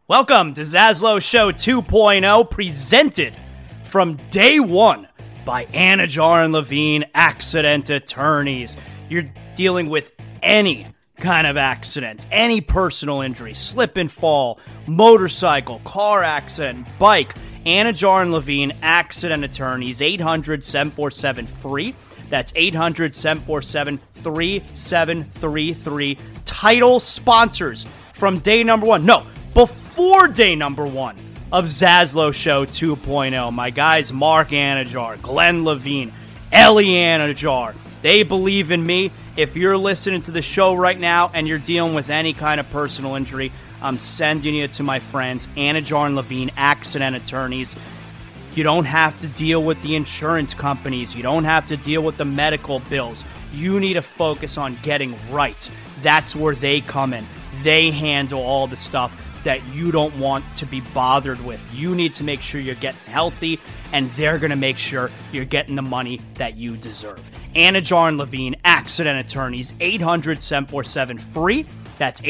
Welcome to Zaslow Show 2.0, presented from day one by Anajar and Levine Accident Attorneys. You're dealing with any kind of accident, any personal injury, slip and fall, motorcycle, car accident, bike. Anajar and Levine Accident Attorneys, 800-747-FREE. That's 800-747-3733. Title sponsors from day number one. No, before day number one of Zaslow Show 2.0. My guys Mark Anajar, Glenn Levine, Ellie Anajar. They believe in me. If you're listening to the show right now and you're dealing with any kind of personal injury, I'm sending you to my friends, Anajar and Levine Accident Attorneys. You don't have to deal with the insurance companies. You don't have to deal with the medical bills. You need to focus on getting right. That's where they come in. They handle all the stuff that you don't want to be bothered with. You need to make sure you're getting healthy, and they're going to make sure you're getting the money that you deserve. Anajar and Levine Accident Attorneys, 800-747-FREE. That's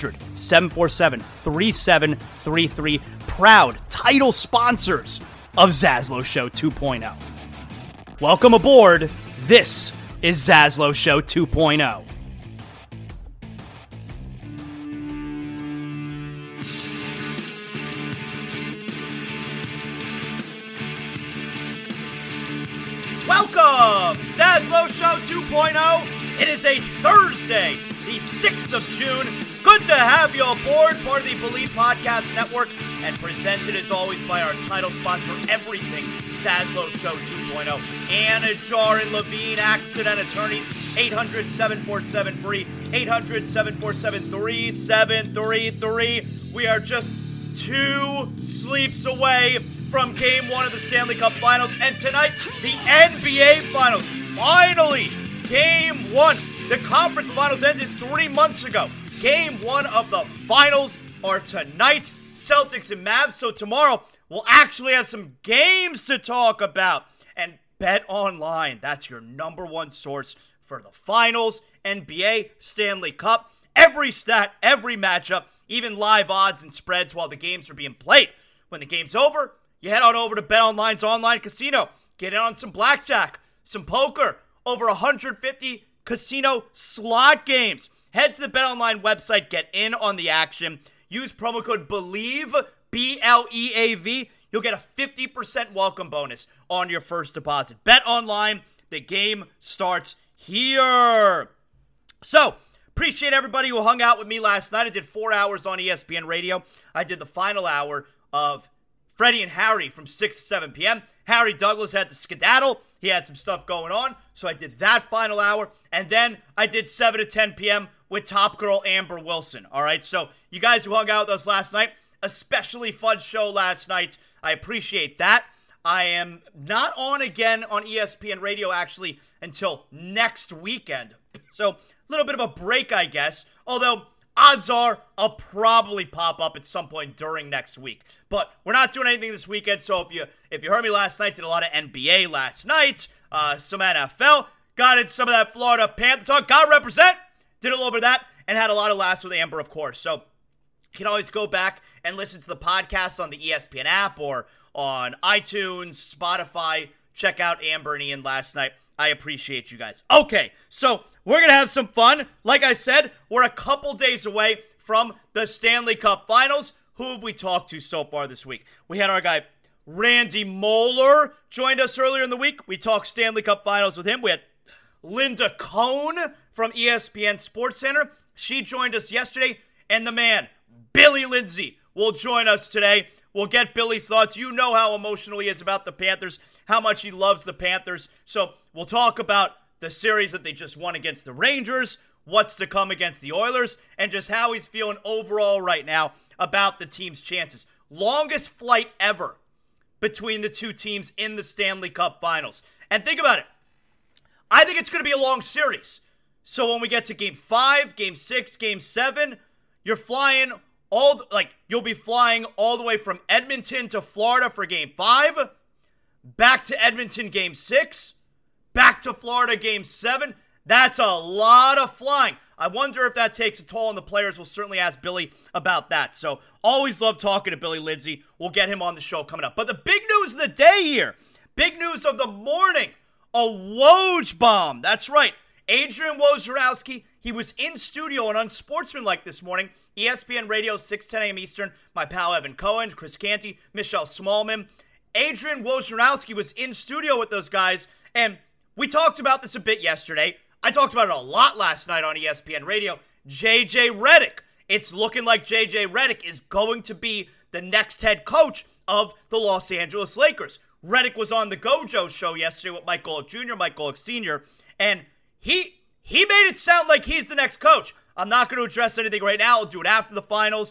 800-747-3733. Proud title sponsors of Zaslow Show 2.0. Welcome aboard. This is Zaslow Show 2.0. Welcome, Zaslow Show 2.0. It is a Thursday, the 6th of June. Good to have you aboard, part of the Believe Podcast Network, and presented as always by our title sponsor, everything Zaslow Show 2.0. Anajar and Levine Accident Attorneys, 800-747-FREE, 800-747-3733. We are just 2 sleeps away from Game 1 of the Stanley Cup Finals, and tonight, the NBA Finals. Finally, Game 1. The conference finals ended 3 months ago. Game 1 of the finals are tonight, Celtics and Mavs. So tomorrow, we'll actually have some games to talk about. And Bet Online, that's your number one source for the finals, NBA, Stanley Cup, every stat, every matchup, even live odds and spreads while the games are being played. When the game's over, you head on over to Bet Online's online casino. Get in on some blackjack, some poker, over 150 casino slot games. Head to the BetOnline website, get in on the action. Use promo code BELIEVE, B-L-E-A-V. You'll get a 50% welcome bonus on your first deposit. BetOnline, the game starts here. So, appreciate everybody who hung out with me last night. I did 4 hours on ESPN Radio. I did the final hour of Freddie and Harry from 6 to 7 p.m. Harry Douglas had to skedaddle. He had some stuff going on, so I did that final hour. And then I did 7 to 10 p.m. with Top Girl Amber Wilson. All right, so you guys who hung out with us last night, especially fun show last night. I appreciate that. I am not on again on ESPN Radio, actually, until next weekend. So a little bit of a break, I guess. Although, odds are I'll probably pop up at some point during next week. But we're not doing anything this weekend, so if you heard me last night, did a lot of NBA last night, some NFL, got in some of that Florida Panther talk, got represent, did a little bit of that, and had a lot of laughs with Amber, of course. So you can always go back and listen to the podcast on the ESPN app or on iTunes, Spotify. Check out Amber and Ian last night. I appreciate you guys. Okay, so we're going to have some fun. Like I said, we're a couple days away from the Stanley Cup Finals. Who have we talked to so far this week? We had our guy Randy Moeller joined us earlier in the week. We talked Stanley Cup Finals with him. We had Linda Cohn from ESPN SportsCenter. She joined us yesterday. And the man, Billy Lindsay, will join us today. We'll get Billy's thoughts. You know how emotional he is about the Panthers, how much he loves the Panthers. So we'll talk about the series that they just won against the Rangers, what's to come against the Oilers, and just how he's feeling overall right now about the team's chances. Longest flight ever between the two teams in the Stanley Cup Finals. And think about it. I think it's going to be a long series. So when we get to Game 5, Game 6, Game 7, you're flying you'll be flying all the way from Edmonton to Florida for Game 5, back to Edmonton Game 6, back to Florida Game 7. That's a lot of flying. I wonder if that takes a toll on the players. We'll certainly ask Billy about that. So always love talking to Billy Lindsay. We'll get him on the show coming up. But the big news of the day here, big news of the morning, a Woj bomb. That's right. Adrian Wojnarowski, he was in studio on Unsportsmanlike this morning. ESPN Radio, 6:10 a.m. Eastern. My pal Evan Cohen, Chris Canty, Michelle Smallman. Adrian Wojnarowski was in studio with those guys, and we talked about this a bit yesterday. I talked about it a lot last night on ESPN Radio. J.J. Redick. It's looking like J.J. Redick is going to be the next head coach of the Los Angeles Lakers. Redick was on the Gojo show yesterday with Mike Golick Jr., Mike Golick Sr., and he made it sound like he's the next coach. I'm not going to address anything right now. I'll do it after the finals.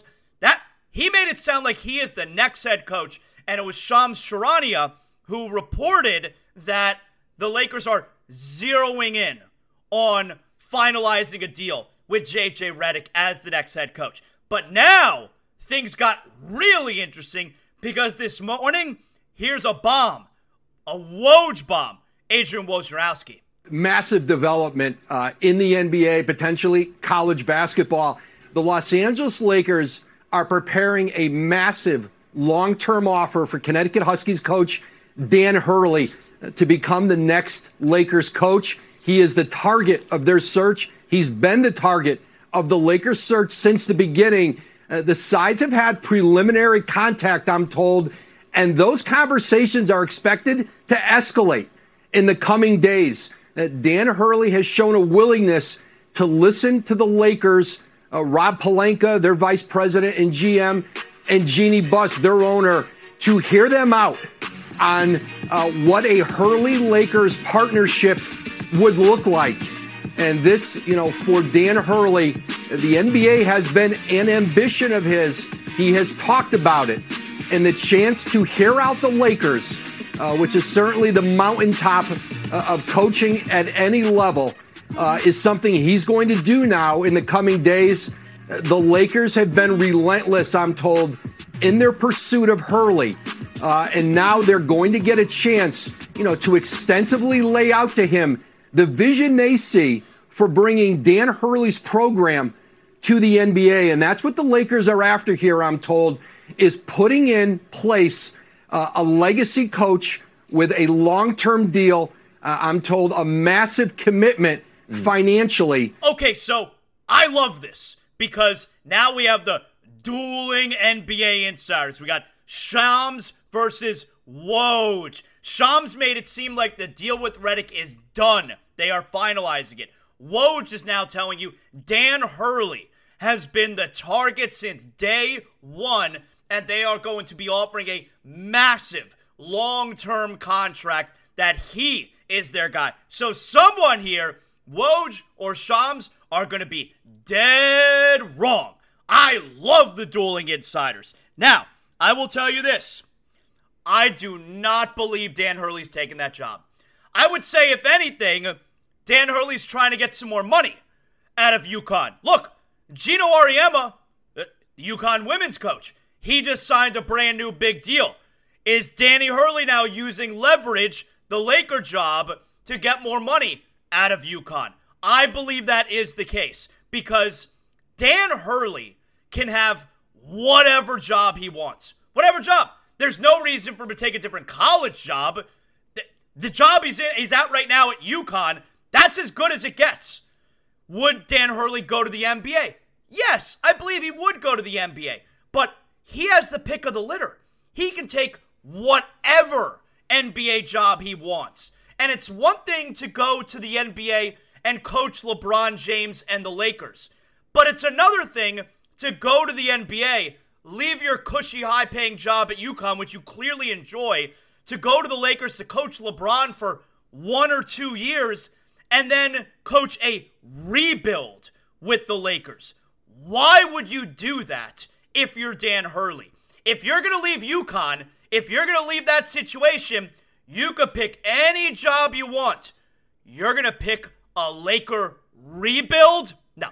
He made it sound like he is the next head coach, and it was Shams Charania who reported that the Lakers are zeroing in on finalizing a deal with J.J. Redick as the next head coach. But now, things got really interesting because this morning, here's a bomb. A Woj bomb. Adrian Wojnarowski. Massive development in the NBA, potentially college basketball. The Los Angeles Lakers are preparing a massive long-term offer for Connecticut Huskies coach Dan Hurley to become the next Lakers coach. He is the target of their search. He's been the target of the Lakers search since the beginning. The sides have had preliminary contact, I'm told, and those conversations are expected to escalate in the coming days. Dan Hurley has shown a willingness to listen to the Lakers, Rob Pelinka, their vice president and GM, and Jeannie Buss, their owner, to hear them out on what a Hurley-Lakers partnership would look like. And this, for Dan Hurley, the NBA has been an ambition of his. He has talked about it. And the chance to hear out the Lakers, which is certainly the mountaintop of coaching at any level, is something he's going to do now in the coming days. The Lakers have been relentless, I'm told, in their pursuit of Hurley. And now they're going to get a chance, to extensively lay out to him the vision they see for bringing Dan Hurley's program to the NBA. And that's what the Lakers are after here, I'm told, is putting in place a legacy coach with a long-term deal. I'm told a massive commitment financially. Okay, so I love this because now we have the dueling NBA insiders. We got Shams versus Woj. Shams made it seem like the deal with Redick is done. They are finalizing it. Woj is now telling you Dan Hurley has been the target since day one, and they are going to be offering a massive long-term contract that he is their guy. So someone here, Woj or Shams, are going to be dead wrong. I love the dueling insiders. Now, I will tell you this. I do not believe Dan Hurley's taking that job. I would say, if anything, Dan Hurley's trying to get some more money out of UConn. Look, Gino Auriemma, the UConn women's coach, he just signed a brand new big deal. Is Danny Hurley now using leverage, the Laker job, to get more money out of UConn? I believe that is the case because Dan Hurley can have whatever job he wants. Whatever job. There's no reason for him to take a different college job. The job he's at right now at UConn, that's as good as it gets. Would Dan Hurley go to the NBA? Yes, I believe he would go to the NBA. But he has the pick of the litter. He can take whatever NBA job he wants. And it's one thing to go to the NBA and coach LeBron James and the Lakers. But it's another thing to go to the NBA, leave your cushy, high-paying job at UConn, which you clearly enjoy, to go to the Lakers to coach LeBron for 1 or 2 years, and then coach a rebuild with the Lakers. Why would you do that if you're Dan Hurley? If you're going to leave UConn, if you're going to leave that situation, you could pick any job you want. You're going to pick a Laker rebuild? No.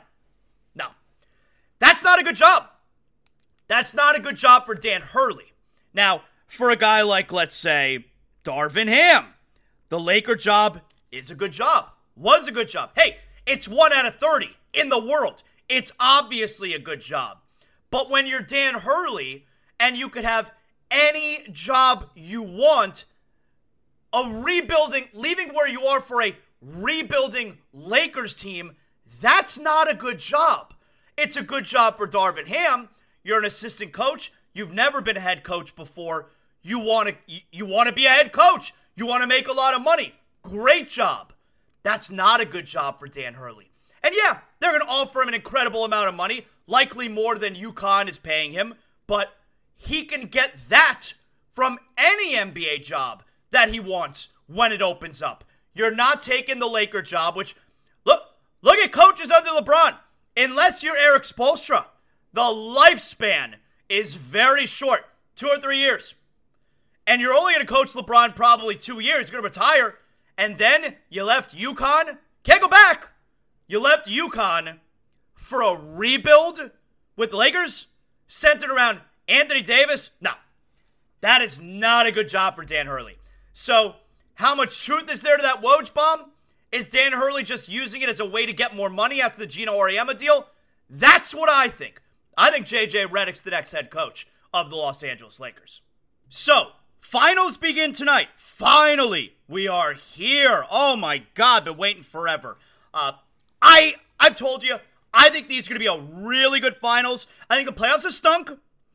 That's not a good job. That's not a good job for Dan Hurley. Now, for a guy like, let's say, Darvin Ham, the Laker job is a good job. Was a good job. Hey, it's 1 out of 30. in the world. It's obviously a good job. But when you're Dan Hurley and you could have any job you want, leaving where you are for a rebuilding Lakers team, that's not a good job. It's a good job for Darvin Ham. You're an assistant coach. You've never been a head coach before. You want to be a head coach. You want to make a lot of money. Great job. That's not a good job for Dan Hurley. And yeah, they're going to offer him an incredible amount of money, likely more than UConn is paying him, but he can get that from any NBA job that he wants when it opens up. You're not taking the Laker job, which, look at coaches under LeBron. Unless you're Eric Spoelstra, the lifespan is very short, 2 or 3 years. And you're only going to coach LeBron probably 2 years. You're going to retire. And then you left UConn. Can't go back. You left UConn for a rebuild with the Lakers centered around Anthony Davis. No, that is not a good job for Dan Hurley. So how much truth is there to that Woj bomb? Is Dan Hurley just using it as a way to get more money after the Gino Auriemma deal? That's what I think. I think J.J. Redick's the next head coach of the Los Angeles Lakers. So, finals begin tonight. Finally, we are here. Oh my God, been waiting forever. I've told you, I think these are going to be a really good finals. I think the playoffs have stunk.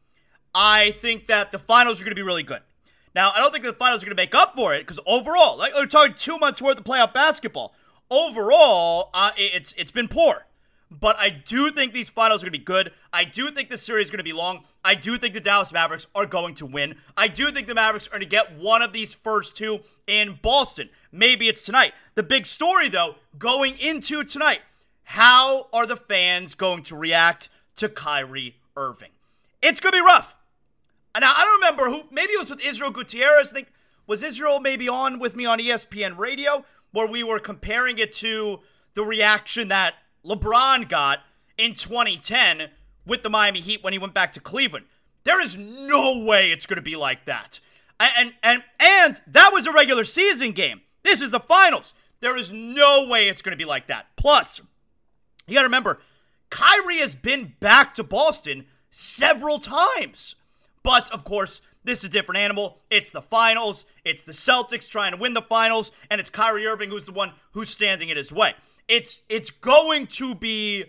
I think that the finals are going to be really good. Now, I don't think the finals are going to make up for it because overall, like we're talking 2 months worth of playoff basketball. Overall, it's been poor. But I do think these finals are going to be good. I do think this series is going to be long. I do think the Dallas Mavericks are going to win. I do think the Mavericks are going to get one of these first two in Boston. Maybe it's tonight. The big story, though, going into tonight, how are the fans going to react to Kyrie Irving? It's going to be rough. Now, I don't remember who, maybe it was with Israel Gutierrez. I think, was Israel maybe on with me on ESPN Radio, where we were comparing it to the reaction that LeBron got in 2010 with the Miami Heat when he went back to Cleveland. There is no way it's going to be like that. And that was a regular season game. This is the finals. There is no way it's going to be like that. Plus, you got to remember, Kyrie has been back to Boston several times. But, of course, this is a different animal. It's the finals. It's the Celtics trying to win the finals. And it's Kyrie Irving who's the one who's standing in his way. It's going to be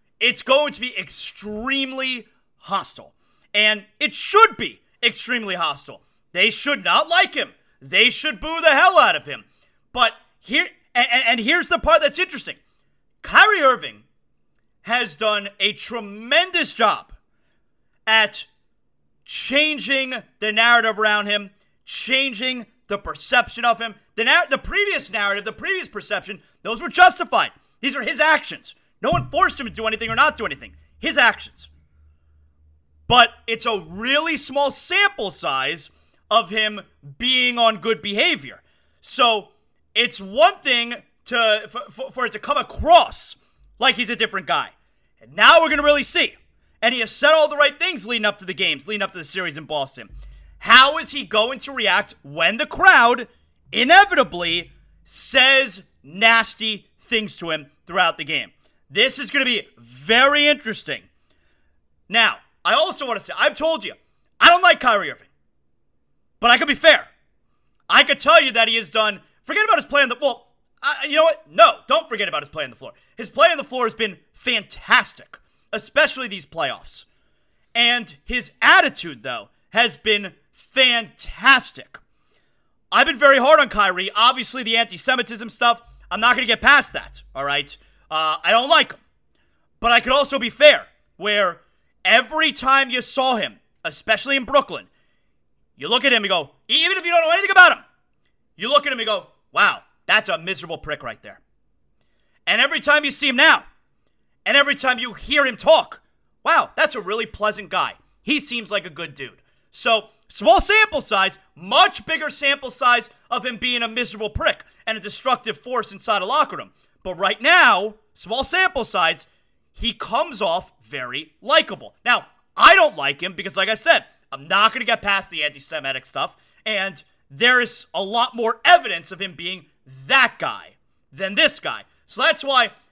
extremely hostile. And it should be extremely hostile. They should not like him. They should boo the hell out of him. But here's the part that's interesting. Kyrie Irving has done a tremendous job at changing the narrative around him, changing the perception of him. The previous narrative, the previous perception, those were justified. These are his actions. No one forced him to do anything or not do anything. His actions. But it's a really small sample size of him being on good behavior. So it's one thing for it to come across like he's a different guy. And now we're going to really see. And he has said all the right things leading up to the games, leading up to the series in Boston. How is he going to react when the crowd inevitably says nasty things to him throughout the game? This is going to be very interesting. Now, I also want to say, I've told you, I don't like Kyrie Irving. But I could be fair. I could tell you that he has done, forget about his play on the, well, you know what? No, don't forget about his play on the floor. His play on the floor has been fantastic, especially these playoffs. And his attitude, though, has been fantastic. I've been very hard on Kyrie. Obviously, the anti-Semitism stuff, I'm not going to get past that, all right? I don't like him. But I could also be fair, where every time you saw him, especially in Brooklyn, you look at him and go, even if you don't know anything about him, you look at him and go, wow, that's a miserable prick right there. And every time you see him now, and every time you hear him talk, wow, that's a really pleasant guy. He seems like a good dude. So, small sample size, much bigger sample size of him being a miserable prick and a destructive force inside a locker room. But right now, small sample size, he comes off very likable. Now, I don't like him because, like I said, I'm not going to get past the anti-Semitic stuff, and there is a lot more evidence of him being that guy than this guy. So that's why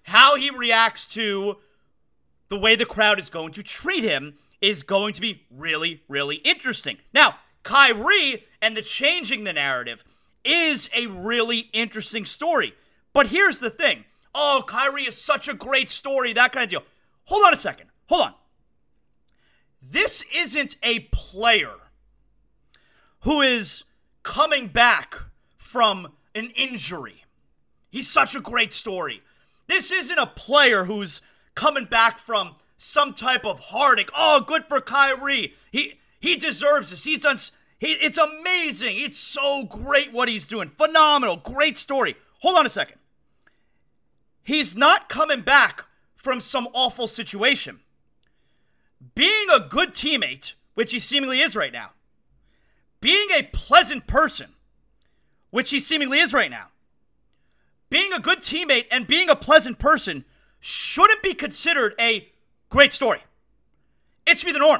how he reacts to the way the crowd is going to treat him is going to be really, really interesting. Now, Kyrie and the changing the narrative is a really interesting story. But here's the thing. Oh, Kyrie is such a great story, that kind of deal. Hold on a second. Hold on. This isn't a player who is coming back from an injury. He's such a great story. This isn't a player who's coming back from some type of heartache. Oh, good for Kyrie. He deserves this. It's amazing. It's so great what he's doing. Phenomenal. Great story. Hold on a second. He's not coming back from some awful situation. Being a good teammate, which he seemingly is right now, being a pleasant person, which he seemingly is right now, being a good teammate and being a pleasant person shouldn't be considered a great story. It should be the norm.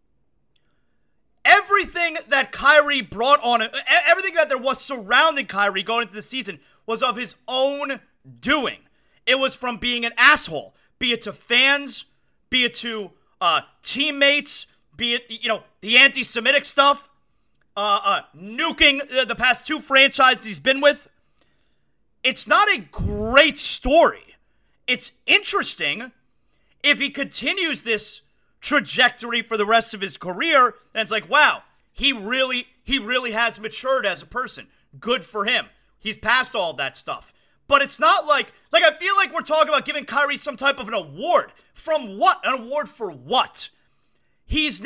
Everything that Kyrie brought on, everything that there was surrounding Kyrie going into the season was of his own doing. It was from being an asshole, be it to fans, be it to teammates, be it, the anti-Semitic stuff, nuking the past two franchises he's been with. It's not a great story. It's interesting if he continues this trajectory for the rest of his career, and it's like, wow, he really has matured as a person. Good for him. He's past all that stuff. But it's not like I feel like we're talking about giving Kyrie some type of an award. From what? An award for what? He's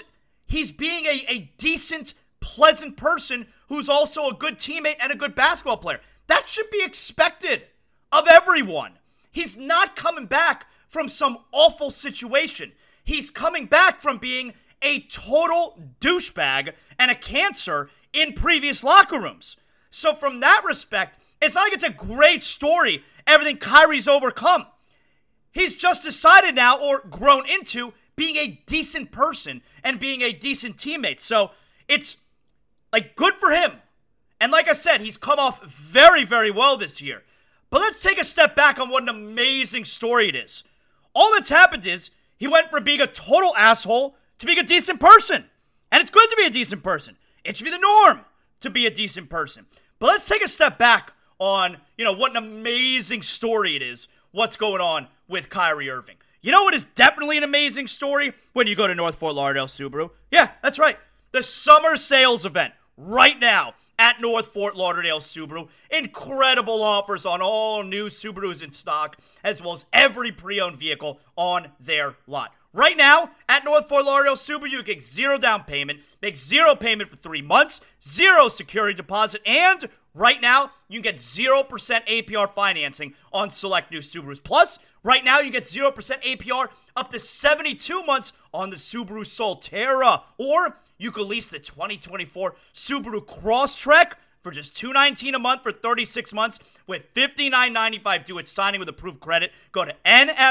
being a decent, pleasant person who's also a good teammate and a good basketball player. That should be expected of everyone. He's not coming back from some awful situation. He's coming back from being a total douchebag and a cancer in previous locker rooms. So from that respect, it's not like it's a great story, everything Kyrie's overcome. He's just decided now, or grown into, being a decent person and being a decent teammate. So it's good for him. And like I said, he's come off very, very well this year. But let's take a step back on what an amazing story it is. All that's happened is he went from being a total asshole to being a decent person. And it's good to be a decent person. It should be the norm to be a decent person. But let's take a step back on, what an amazing story it is, what's going on with Kyrie Irving. You know what is definitely an amazing story? When you go to North Fort Lauderdale Subaru. Yeah, that's right. The summer sales event right now at North Fort Lauderdale Subaru. Incredible offers on all new Subarus in stock, as well as every pre-owned vehicle on their lot. Right now, at North Fort Lauderdale Subaru, you get 0 down payment, make 0 payment for 3 months, 0 security deposit, and right now, you can get 0% APR financing on select new Subarus. Plus, right now, you get 0% APR up to 72 months on the Subaru Solterra. Or you could lease the 2024 Subaru Crosstrek for just $219 a month for 36 months with $59.95 due at signing with approved credit. Go to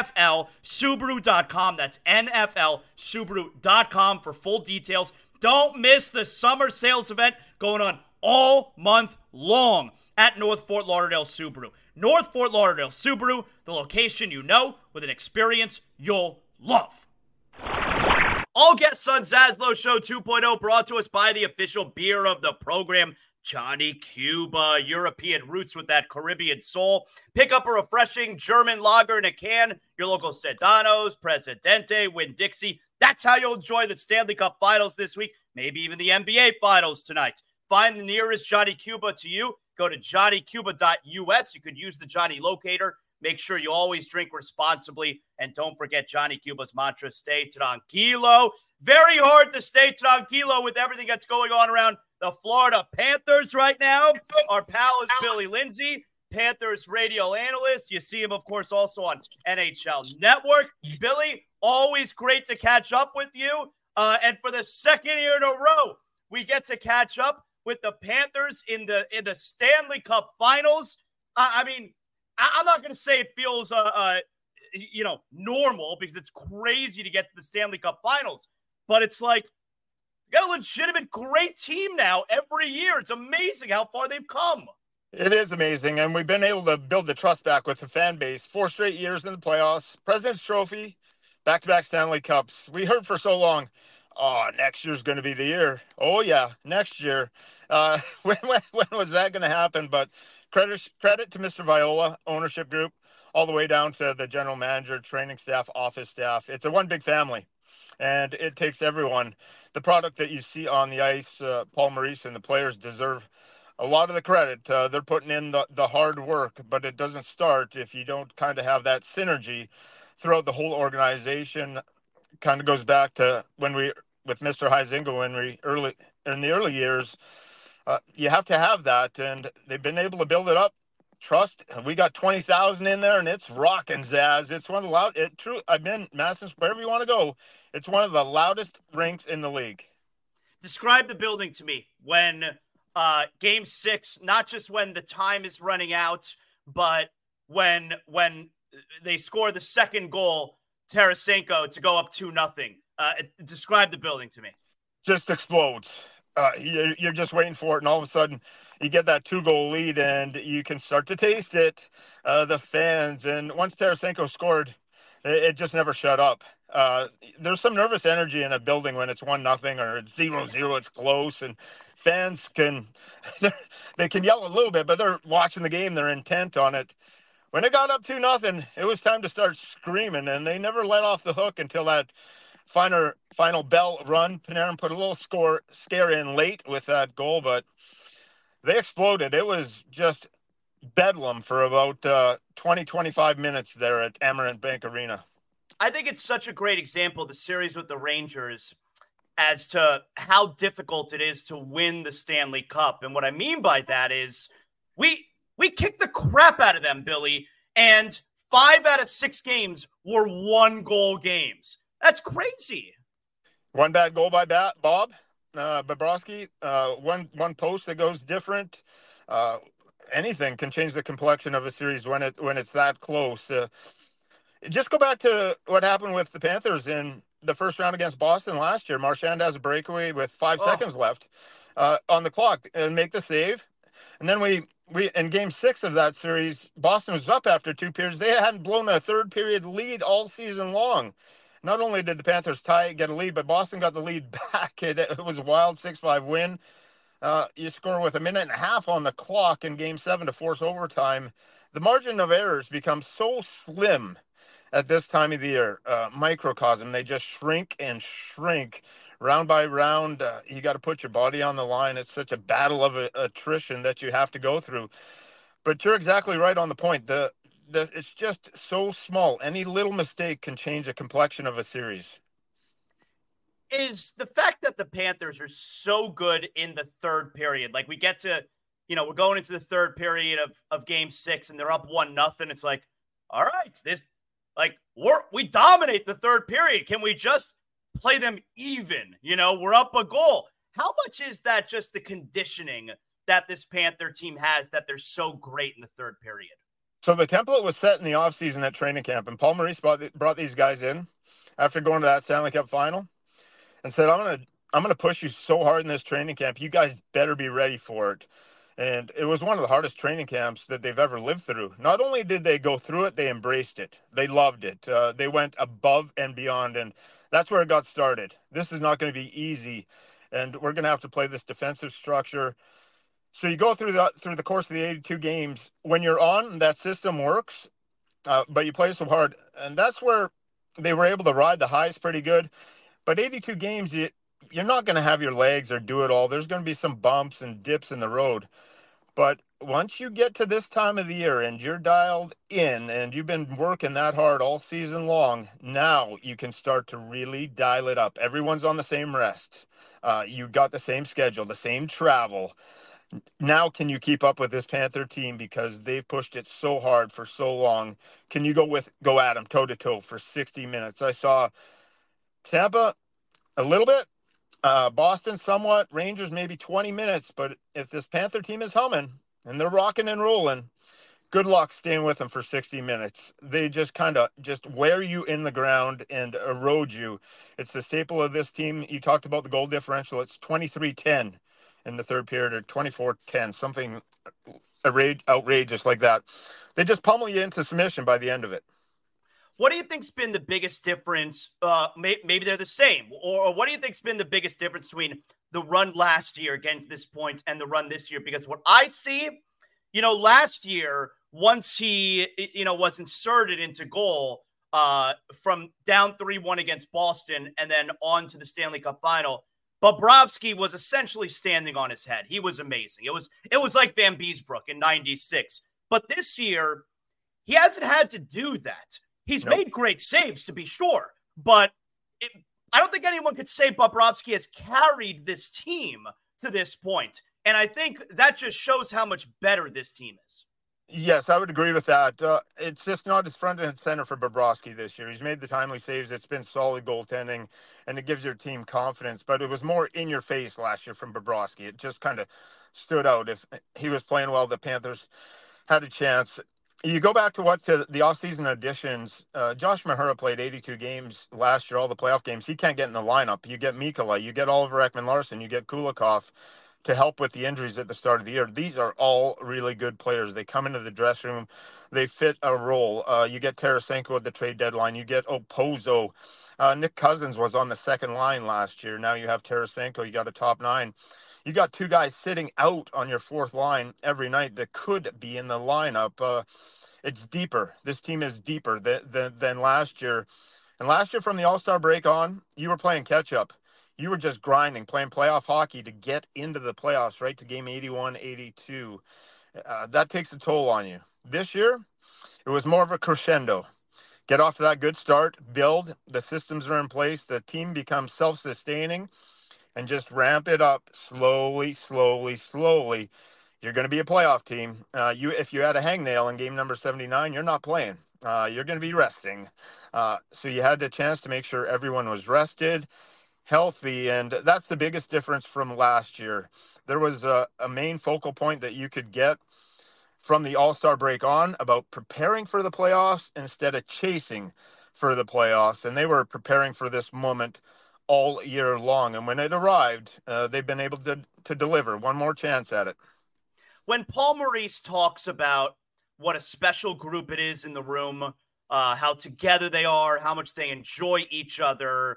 NFLSubaru.com. That's NFLSubaru.com for full details. Don't miss the summer sales event going on all month long at North Fort Lauderdale Subaru. North Fort Lauderdale Subaru, the location you know with an experience you'll love. All guests on Zaslow Show 2.0 brought to us by the official beer of the program, Johnny Cuba. European roots with that Caribbean soul. Pick up a refreshing German lager in a can. Your local Sedanos, Presidente, Winn-Dixie. That's how you'll enjoy the Stanley Cup Finals this week. Maybe even the NBA Finals tonight. Find the nearest Johnny Cuba to you. Go to johnnycuba.us. You could use the Johnny Locator. Make sure you always drink responsibly. And don't forget Johnny Cuba's mantra, stay tranquilo. Very hard to stay tranquilo with everything that's going on around the Florida Panthers right now. Our pal is Billy Lindsay, Panthers radio analyst. You see him, of course, also on NHL Network. Billy, always great to catch up with you. And for the second year in a row, we get to catch up with the Panthers in the Stanley Cup Finals. I'm not going to say it feels, normal because it's crazy to get to the Stanley Cup Finals. But it's like, you got a legitimate great team now every year. It's amazing how far they've come. It is amazing, and we've been able to build the trust back with the fan base. 4 straight years in the playoffs, President's Trophy, back-to-back Stanley Cups. We heard for so long, oh, next year's going to be the year. Oh, yeah, next year. When was that going to happen? But credit to Mr. Viola, ownership group, all the way down to the general manager, training staff, office staff. It's a one big family, and it takes everyone. The product that you see on the ice, Paul Maurice and the players deserve a lot of the credit. They're putting in the hard work, but it doesn't start if you don't kind of have that synergy throughout the whole organization. Kind of goes back to when we, with Mr. Huizenga, when we in the early years, you have to have that, and they've been able to build it up. Trust. We got 20,000 in there, and it's rocking, Zaz. It's one of the loud. I've been Madison, wherever you want to go. It's one of the loudest rinks in the league. Describe the building to me when Game 6, not just when the time is running out, but when they score the second goal, Tarasenko, to go up 2-0. Describe the building to me. Just explodes. You're just waiting for it, and all of a sudden you get that 2-goal lead, and you can start to taste it, the fans. And once Tarasenko scored, it just never shut up. There's some nervous energy in a building when it's 1-0 or it's 0-0, it's close, and fans they can yell a little bit, but they're watching the game, they're intent on it. When it got up 2-0, it was time to start screaming, and they never let off the hook until that final bell run. Panarin put a little scare in late with that goal, but they exploded. It was just bedlam for about 20-25 minutes there at Amerant Bank Arena. I think it's such a great example, the series with the Rangers, as to how difficult it is to win the Stanley Cup. And what I mean by that is we kicked the crap out of them, Billy, and 5 out of 6 games were 1-goal games. That's crazy. One bad goal by Bob Bobrovsky, one post that goes different. Anything can change the complexion of a series when it's that close. Just go back to what happened with the Panthers in the first round against Boston last year. Marchand has a breakaway with 5 seconds left on the clock and make the save. And then we in game 6 of that series, Boston was up after 2 periods. They hadn't blown a third period lead all season long. Not only did the Panthers get a lead, but Boston got the lead back. It was a wild 6-5 win. You score with a minute and a half on the clock in game 7 to force overtime. The margin of errors becomes so slim at this time of the year. Microcosm, they just shrink and shrink round by round. You got to put your body on the line. It's such a battle of attrition that you have to go through. But you're exactly right on the point. It's just so small. Any little mistake can change the complexion of a series. Is the fact that the Panthers are so good in the third period. Like we get to, we're going into the third period of game 6 and they're up 1-0. It's like, all right, we dominate the third period. Can we just play them even? We're up a goal. How much is that just the conditioning that this Panther team has that they're so great in the third period? So the template was set in the offseason at training camp, and Paul Maurice brought these guys in after going to that Stanley Cup final and said, I'm gonna push you so hard in this training camp. You guys better be ready for it. And it was one of the hardest training camps that they've ever lived through. Not only did they go through it, they embraced it. They loved it. They went above and beyond, and that's where it got started. This is not going to be easy, and we're going to have to play this defensive structure. So you go through the course of the 82 games. When you're on, that system works, but you play so hard. And that's where they were able to ride the highs pretty good. But 82 games, you're not going to have your legs or do it all. There's going to be some bumps and dips in the road. But once you get to this time of the year and you're dialed in and you've been working that hard all season long, now you can start to really dial it up. Everyone's on the same rest. You got the same schedule, the same travel. Now, can you keep up with this Panther team because they've pushed it so hard for so long? Can you go at them toe-to-toe for 60 minutes? I saw Tampa a little bit, Boston somewhat, Rangers maybe 20 minutes. But if this Panther team is humming and they're rocking and rolling, good luck staying with them for 60 minutes. They just kind of wear you in the ground and erode you. It's the staple of this team. You talked about the goal differential. It's 23-10. In the third period, or 24-10, something outrageous like that. They just pummel you into submission by the end of it. What do you think's been the biggest difference? Maybe they're the same, or what do you think's been the biggest difference between the run last year against this point and the run this year? Because what I see, last year, once he, was inserted into goal from down 3-1 against Boston and then on to the Stanley Cup final, Bobrovsky was essentially standing on his head. He was amazing. It was like Van Beesbrook in '96. But this year, he hasn't had to do that. He's made great saves, to be sure, but I don't think anyone could say Bobrovsky has carried this team to this point. And I think that just shows how much better this team is. Yes, I would agree with that. It's just not his front and center for Bobrovsky this year. He's made the timely saves. It's been solid goaltending, and it gives your team confidence. But it was more in your face last year from Bobrovsky. It just kind of stood out. If he was playing well, the Panthers had a chance. You go back to the offseason additions. Josh Mahura played 82 games last year, all the playoff games. He can't get in the lineup. You get Mikkola, you get Oliver Ekman-Larsson, you get Kulikov to help with the injuries at the start of the year. These are all really good players. They come into the dressing room. They fit a role. You get Tarasenko at the trade deadline. You get Opozo. Nick Cousins was on the second line last year. Now you have Tarasenko. You got a top nine. You got two guys sitting out on your fourth line every night that could be in the lineup. It's deeper. This team is deeper than last year. And last year from the All-Star break on, you were playing catch-up. You were just grinding, playing playoff hockey to get into the playoffs, right, to game 81, 82. That takes a toll on you. This year, it was more of a crescendo. Get off to that good start, build. The systems are in place. The team becomes self-sustaining. And just ramp it up slowly. You're going to be a playoff team. If you had a hangnail in game number 79, you're not playing. You're going to be resting. So you had the chance to make sure everyone was rested, healthy, and that's the biggest difference from last year. There was a main focal point that you could get from the All-Star break on about preparing for the playoffs instead of chasing for the playoffs, and they were preparing for this moment all year long. And when it arrived, they've been able to deliver one more chance at it. When Paul Maurice talks about what a special group it is in the room, how together they are, how much they enjoy each other,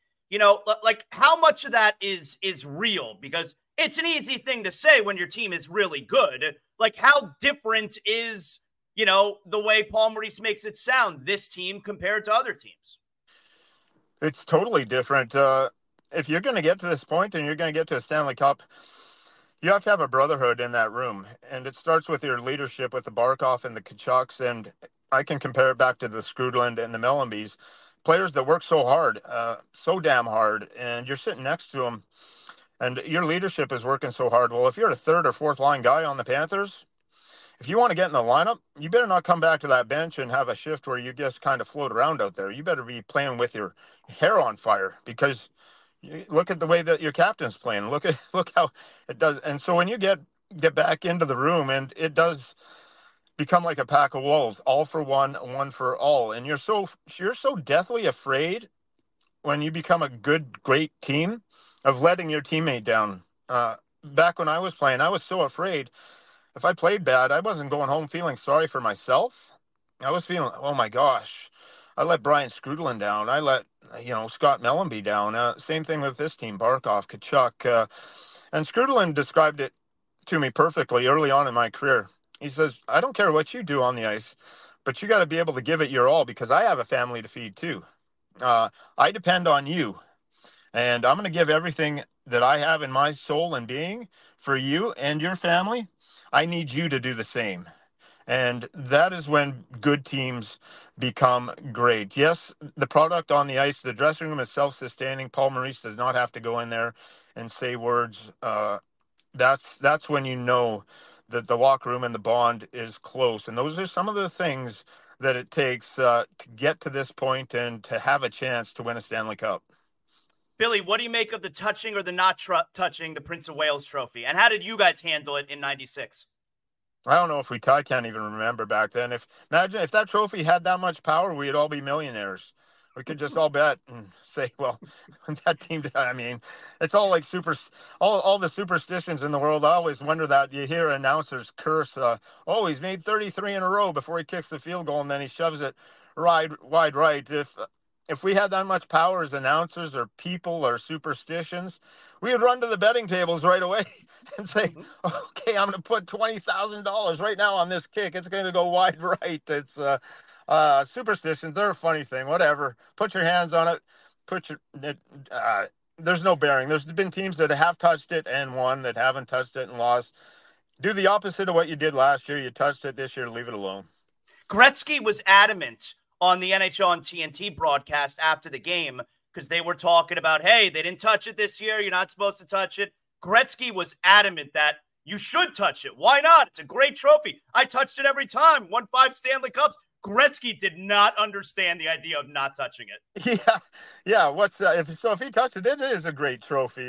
like how much of that is real? Because it's an easy thing to say when your team is really good. Like, how different is, the way Paul Maurice makes it sound, this team compared to other teams? It's totally different. If you're going to get to this point and you're going to get to a Stanley Cup, you have to have a brotherhood in that room. And it starts with your leadership with the Barkov and the Tkachuks. And I can compare it back to the Skrudland and the Mellanbys, players that work so hard, so damn hard. And you're sitting next to them and your leadership is working so hard. Well, if you're a third or fourth line guy on the Panthers, if you want to get in the lineup, you better not come back to that bench and have a shift where you just kind of float around out there. You better be playing with your hair on fire, because look at the way that your captain's playing. Look how it does. And so when you get back into the room, and it does become like a pack of wolves, all for one, one for all. And you're so deathly afraid when you become a great team of letting your teammate down. Back when I was playing, I was so afraid. If I played bad, I wasn't going home feeling sorry for myself. I was feeling, oh my gosh, I let Brian Skrudland down. I let, Scott Mellanby down. Same thing with this team, Barkov, Tkachuk. And Skrudland described it to me perfectly early on in my career. He says, I don't care what you do on the ice, but you got to be able to give it your all, because I have a family to feed too. I depend on you. And I'm going to give everything that I have in my soul and being for you and your family. I need you to do the same. And that is when good teams become great. Yes, the product on the ice, the dressing room is self-sustaining. Paul Maurice does not have to go in there and say words. That's when you know that the locker room and the bond is close. And those are some of the things that it takes to get to this point and to have a chance to win a Stanley Cup. Billy, what do you make of the touching or the not touching the Prince of Wales trophy? And how did you guys handle it in '96? I don't know if I can't even remember back then. Imagine if that trophy had that much power, we'd all be millionaires, We could just all bet and say, well, that team, I mean, it's all like all the superstitions in the world. I always wonder that you hear announcers curse, oh, he's made 33 in a row before he kicks the field goal and then he shoves it wide right. If we had that much power as announcers or people or superstitions, we would run to the betting tables right away and say, okay, I'm going to put $20,000 right now on this kick. It's going to go wide right. It's superstitions. They're a funny thing. Whatever. Put your hands on it. There's no bearing. There's been teams that have touched it and won, that haven't touched it and lost. Do the opposite of what you did last year. You touched it this year. Leave it alone. Gretzky was adamant on the NHL and TNT broadcast after the game because they were talking about, hey, they didn't touch it this year. You're not supposed to touch it. Gretzky was adamant that you should touch it. Why not? It's a great trophy. I touched it every time. Won 5 Stanley Cups. Gretzky did not understand the idea of not touching it. Yeah. If he touched it, it is a great trophy.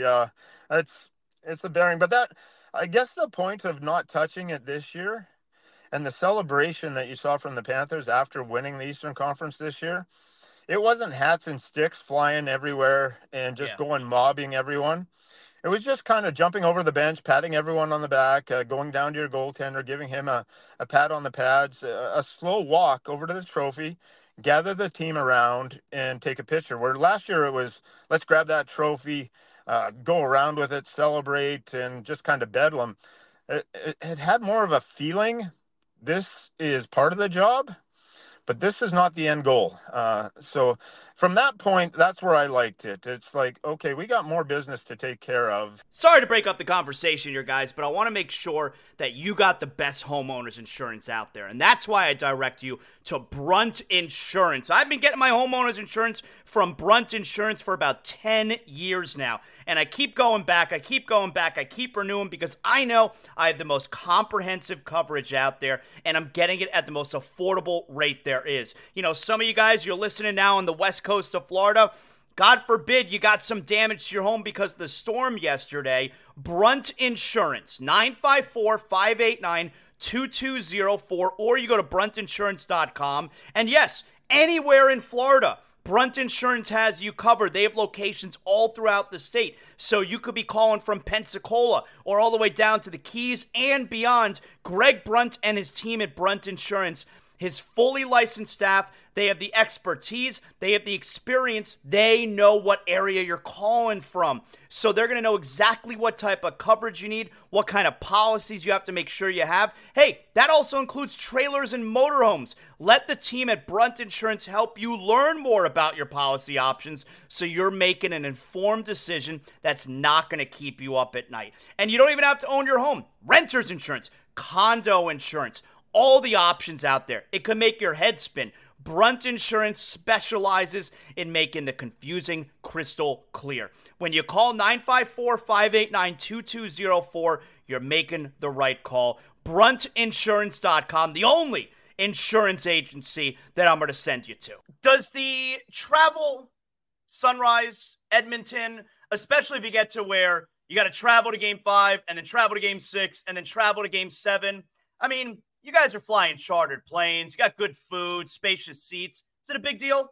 It's a bearing. But I guess the point of not touching it this year and the celebration that you saw from the Panthers after winning the Eastern Conference this year, it wasn't hats and sticks flying everywhere and just going mobbing everyone. It was just kind of jumping over the bench, patting everyone on the back, going down to your goaltender, giving him a pat on the pads, a slow walk over to the trophy, gather the team around, and take a picture. Where last year it was, let's grab that trophy, go around with it, celebrate, and just kind of bedlam. It had more of a feeling. This is part of the job, but this is not the end goal. So from that point, that's where I liked it. It's like, okay, we got more business to take care of. Sorry to break up the conversation here, guys, but I want to make sure that you got the best homeowners insurance out there. And that's why I direct you to Brunt Insurance. I've been getting my homeowners insurance from Brunt Insurance for about 10 years now. And I keep going back, I keep renewing because I know I have the most comprehensive coverage out there and I'm getting it at the most affordable rate there is. You know, some of you guys, you're listening now on the west coast of Florida. God forbid you got some damage to your home because of the storm yesterday. Brunt Insurance, 954-589-2204, or you go to bruntinsurance.com. And yes, anywhere in Florida, Brunt Insurance has you covered. They have locations all throughout the state. So you could be calling from Pensacola or all the way down to the Keys and beyond. Greg Brunt and his team at Brunt Insurance, his fully licensed staff, they have the expertise, they have the experience, they know what area you're calling from. So they're going to know exactly what type of coverage you need, what kind of policies you have to make sure you have. Hey, that also includes trailers and motorhomes. Let the team at Brunt Insurance help you learn more about your policy options so you're making an informed decision that's not going to keep you up at night. And you don't even have to own your home. Renter's insurance, condo insurance, all the options out there. It can make your head spin. Brunt Insurance specializes in making the confusing crystal clear. When you call 954-589-2204, you're making the right call. Bruntinsurance.com, the only insurance agency that I'm going to send you to. Does the travel, Sunrise, Edmonton, especially if you get to where you got to travel to Game 5 and then travel to Game 6 and then travel to Game 7, I mean, you guys are flying chartered planes. You got good food, spacious seats. Is it a big deal?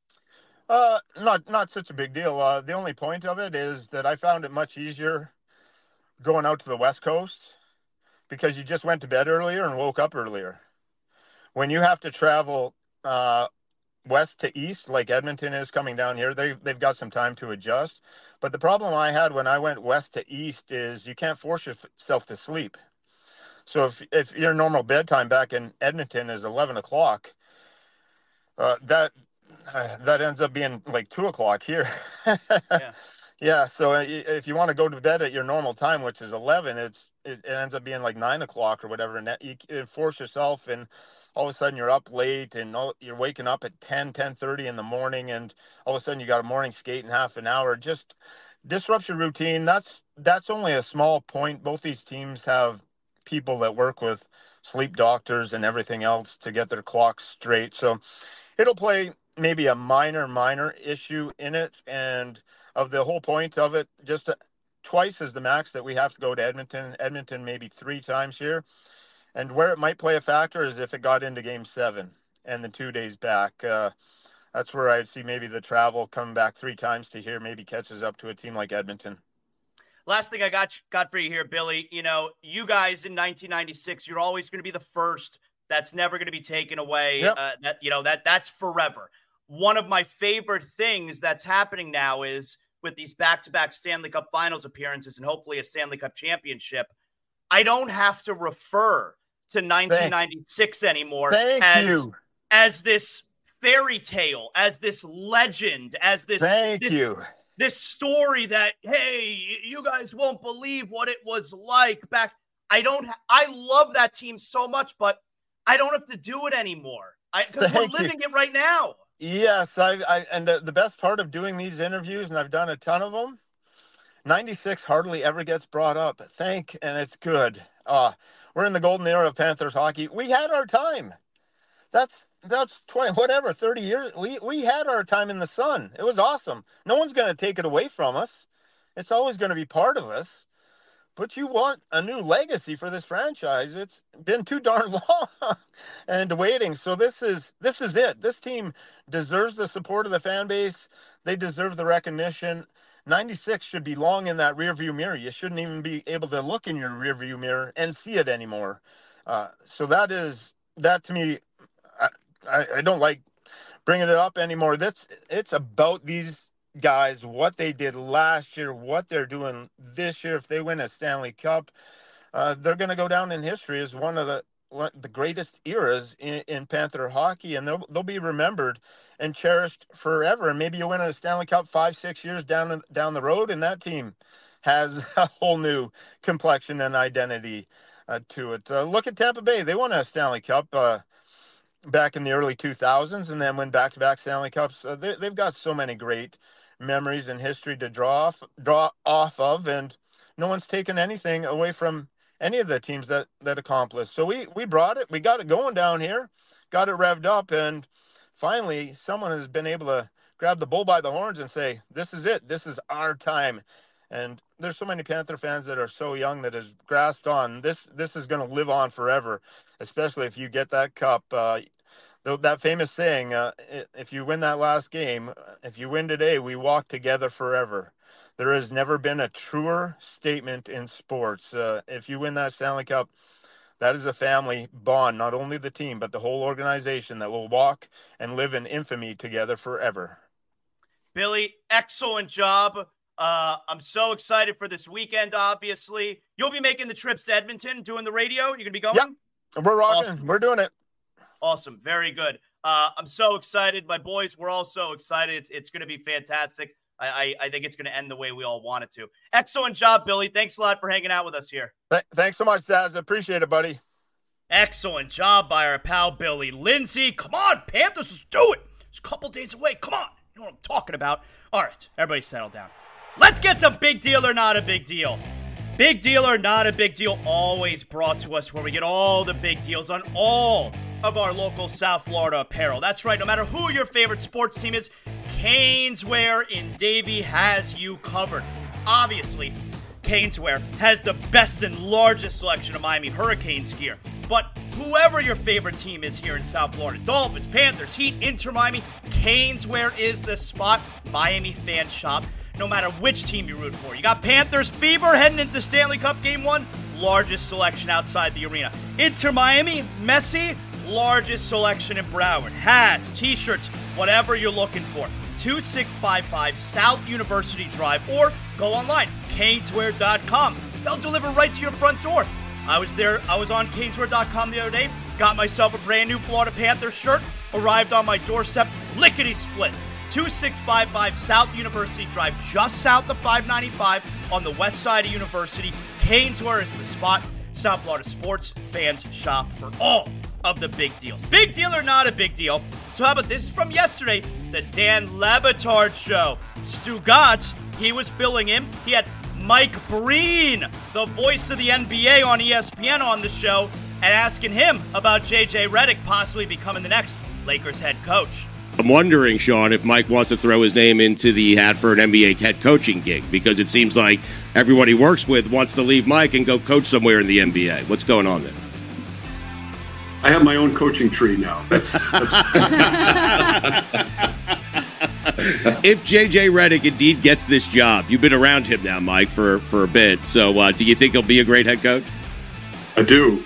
Not such a big deal. The only point of it is that I found it much easier going out to the West Coast because you just went to bed earlier and woke up earlier. When you have to travel west to east, like Edmonton is coming down here, they've got some time to adjust. But the problem I had when I went west to east is you can't force yourself to sleep. So if your normal bedtime back in Edmonton is 11 o'clock, that ends up being like 2 o'clock here. Yeah. Yeah. So if you want to go to bed at your normal time, which is 11, it ends up being like 9 o'clock or whatever. And you force yourself, and all of a sudden you're up late, and you're waking up at 10:30 in the morning, and all of a sudden you got a morning skate in half an hour. Just disrupts your routine. That's only a small point. Both these teams have people that work with sleep doctors and everything else to get their clocks straight. So it'll play maybe a minor issue in it. And of the whole point of it, just twice is the max that we have to go to Edmonton maybe 3 times here. And where it might play a factor is if it got into Game 7 and the 2 days back. That's where I'd see maybe the travel coming back 3 times to here maybe catches up to a team like Edmonton. Last thing I got for you here, Billy. You guys in 1996, you're always going to be the first. That's never going to be taken away. Yep. That's forever. One of my favorite things that's happening now is with these back-to-back Stanley Cup Finals appearances and hopefully a Stanley Cup championship, I don't have to refer to 1996 anymore as this fairy tale, as this legend, as this this story that, hey, you guys won't believe what it was like back. I love that team so much, but I don't have to do it anymore because we're living it right now. Yes, and the best part of doing these interviews, and I've done a ton of them, 96 hardly ever gets brought up. And it's good. We're in the golden era of Panthers hockey. We had our time. That's 30 years. We had our time in the sun. It was awesome. No one's going to take it away from us. It's always going to be part of us. But you want a new legacy for this franchise. It's been too darn long and waiting. So this is it. This team deserves the support of the fan base. They deserve the recognition. 96 should be long in that rearview mirror. You shouldn't even be able to look in your rearview mirror and see it anymore. So that to me, I don't like bringing it up anymore. It's about these guys, what they did last year, what they're doing this year. If they win a Stanley Cup, they're going to go down in history as one of the greatest eras in Panther hockey, and they'll be remembered and cherished forever. And maybe you win a Stanley Cup 5-6 years down the road, and that team has a whole new complexion and identity to it. Look at Tampa Bay; they won a Stanley Cup back in the early 2000s, and then win back-to-back Stanley Cups. They've got so many great memories and history to draw off of, and no one's taken anything away from any of the teams that accomplished. So we brought it, we got it going down here, got it revved up, and finally someone has been able to grab the bull by the horns and say, this is it, this is our time. And there's so many Panther fans that are so young that has grasped on this is going to live on forever, especially if you get that cup. That famous saying, if you win that last game, if you win today, we walk together forever. There has never been a truer statement in sports. If you win that Stanley Cup, that is a family bond, not only the team, but the whole organization that will walk and live in infamy together forever. Billy, excellent job. I'm so excited for this weekend, obviously. You'll be making the trips to Edmonton, doing the radio? You're going to be going? Yep, we're rocking. Awesome. We're doing it. Awesome. Very good. I'm so excited. My boys, we're all so excited. It's going to be fantastic. I think it's going to end the way we all want it to. Excellent job, Billy. Thanks a lot for hanging out with us here. Thanks so much, Zaz. Appreciate it, buddy. Excellent job by our pal, Billy Lindsay. Come on, Panthers, let's do it. It's a couple days away. Come on. You know what I'm talking about. All right, everybody settle down. Let's get to Big Deal or Not a Big Deal. Big Deal or Not a Big Deal, always brought to us where we get all the big deals on all of our local South Florida apparel. That's right, no matter who your favorite sports team is, Caneswear in Davie has you covered. Obviously, Caneswear has the best and largest selection of Miami Hurricanes gear. But whoever your favorite team is here in South Florida, Dolphins, Panthers, Heat, Inter Miami, Caneswear is the spot. Miami fans shop no matter which team you root for. You got Panthers fever heading into Stanley Cup Game 1, largest selection outside the arena. Inter Miami, Messi, largest selection in Broward. Hats, t-shirts, whatever you're looking for. 2655 South University Drive, or go online, caneswear.com. They'll deliver right to your front door. I was on caneswear.com the other day, got myself a brand new Florida Panthers shirt, arrived on my doorstep, lickety-split. 2655 South University Drive, just south of 595 on the west side of University. Caneswear is the spot. South Florida sports fans shop for all of the big deals. Big deal or not a big deal? So how about this from yesterday, the Dan Le Batard show. Stu Gatz, he was filling in. He had Mike Breen, the voice of the NBA on ESPN, on the show, and asking him about J.J. Redick possibly becoming the next Lakers head coach. I'm wondering, Sean, if Mike wants to throw his name into the hat for an NBA head coaching gig, because it seems like everyone he works with wants to leave Mike and go coach somewhere in the NBA. What's going on there? I have my own coaching tree now. That's If J.J. Redick indeed gets this job, you've been around him now, Mike, for a bit. So do you think he'll be a great head coach? I do.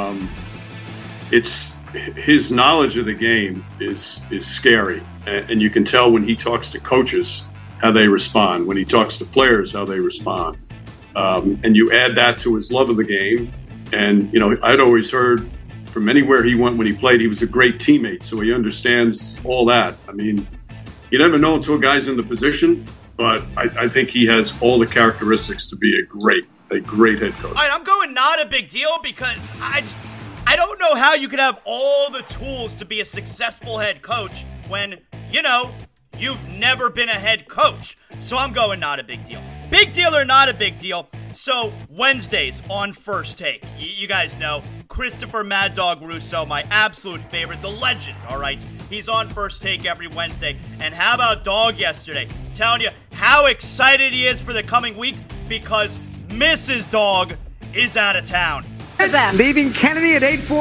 It's his knowledge of the game is scary, and you can tell when he talks to coaches how they respond, when he talks to players how they respond, and you add that to his love of the game. And I'd always heard from anywhere he went when he played, he was a great teammate, so he understands all that. I mean, you never know until a guy's in the position, but I think he has all the characteristics to be a great head coach. All right, I'm going not a big deal because I don't know how you could have all the tools to be a successful head coach when, you've never been a head coach. So I'm going not a big deal. Big deal or not a big deal. So Wednesdays on First Take, you guys know, Christopher Mad Dog Russo, my absolute favorite, the legend, all right? He's on First Take every Wednesday. And how about Dog yesterday? Telling you how excited he is for the coming week because Mrs. Dog is out of town. Leaving Kennedy at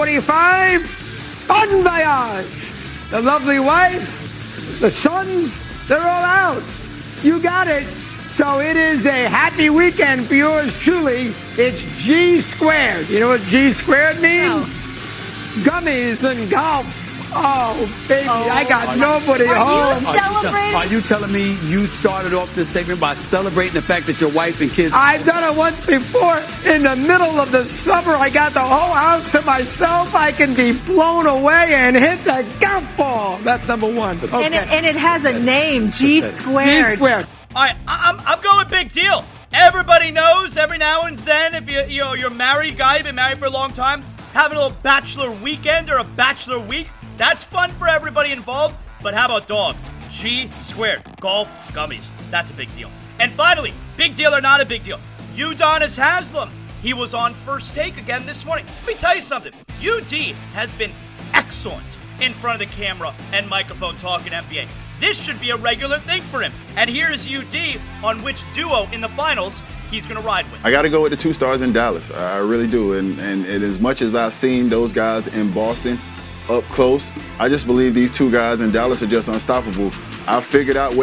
8:45. Bon voyage! The lovely wife, the sons, they're all out. You got it. So it is a happy weekend for yours truly. It's G squared. You know what G squared means? No. Gummies and golf. Oh, baby, I got nobody home. You celebrating? Are you telling me you started off this segment by celebrating the fact that your wife and kids... I've done it once before. In the middle of the summer, I got the whole house to myself. I can be blown away and hit the golf ball. That's number one. Okay. And it has a name, G squared. G squared. All right, I'm going big deal. Everybody knows every now and then if you're a married guy, you've been married for a long time, having a little bachelor weekend or a bachelor week, that's fun for everybody involved. But how about Dog? G squared. Golf gummies. That's a big deal. And finally, big deal or not a big deal, Udonis Haslem. He was on First Take again this morning. Let me tell you something. UD has been excellent in front of the camera and microphone talking NBA. This should be a regular thing for him. And here's UD on which duo in the finals he's going to ride with. I got to go with the two stars in Dallas. I really do. And as much as I've seen those guys in Boston up close, I just believe these two guys in Dallas are just unstoppable. We figured out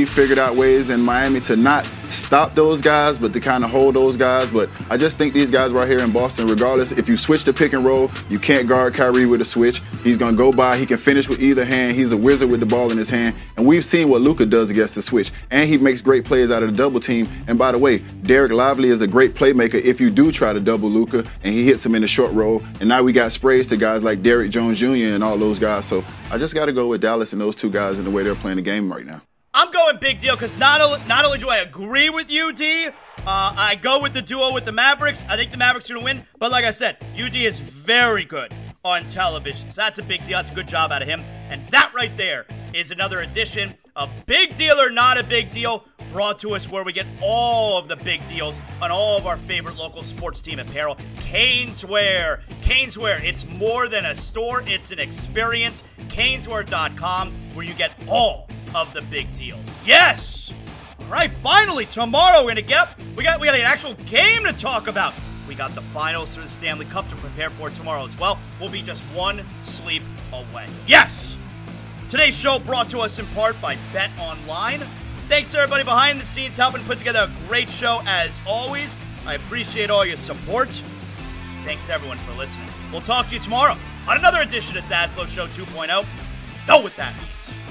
ways in Miami to not stop those guys, but to kind of hold those guys. But I just think these guys right here in Boston, regardless, if you switch the pick and roll, you can't guard Kyrie with a switch. He's going to go by. He can finish with either hand. He's a wizard with the ball in his hand. And we've seen what Luka does against the switch. And he makes great plays out of the double team. And by the way, Derek Lively is a great playmaker if you do try to double Luka, and he hits him in the short roll. And now we got sprays to guys like Derrick Jones Jr. and all those guys. So I just got to go with Dallas and those two guys and the way they're playing the game right now. I'm going big deal because not only do I agree with UD, I go with the duo with the Mavericks. I think the Mavericks are going to win. But like I said, UD is very good on television. So that's a big deal. That's a good job out of him. And that right there is another edition of Big Deal or Not a Big Deal, brought to us where we get all of the big deals on all of our favorite local sports team apparel. Caneswear. Caneswear. It's more than a store. It's an experience. Caneswear.com, where you get all of the big deals. Yes! All right, finally, tomorrow we're going to get up. We got an actual game to talk about. We got the finals for the Stanley Cup to prepare for tomorrow as well. We'll be just one sleep away. Yes! Today's show brought to us in part by Bet Online. Thanks to everybody behind the scenes helping put together a great show as always. I appreciate all your support. Thanks to everyone for listening. We'll talk to you tomorrow on another edition of Zaslow Show 2.0. Know what that means.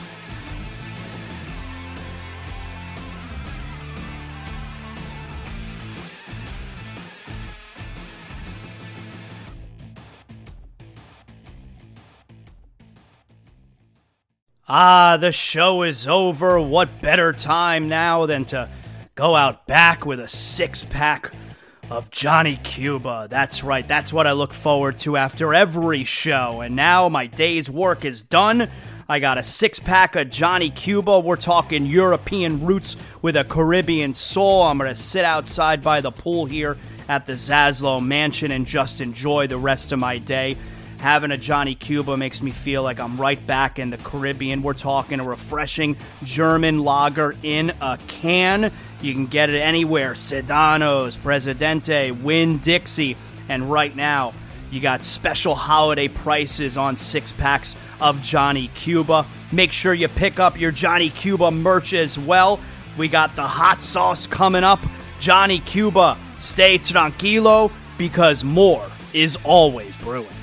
The show is over. What better time now than to go out back with a six-pack of Johnny Cuba. That's right. That's what I look forward to after every show. And now my day's work is done. I got a six-pack of Johnny Cuba. We're talking European roots with a Caribbean soul. I'm going to sit outside by the pool here at the Zaslow Mansion and just enjoy the rest of my day. Having a Johnny Cuba makes me feel like I'm right back in the Caribbean. We're talking a refreshing German lager in a can. You can get it anywhere. Sedanos, Presidente, Winn-Dixie. And right now, You got special holiday prices on 6-packs of Johnny Cuba. Make sure you pick up your Johnny Cuba merch as well. We got the hot sauce coming up. Johnny Cuba, stay tranquilo, because more is always brewing.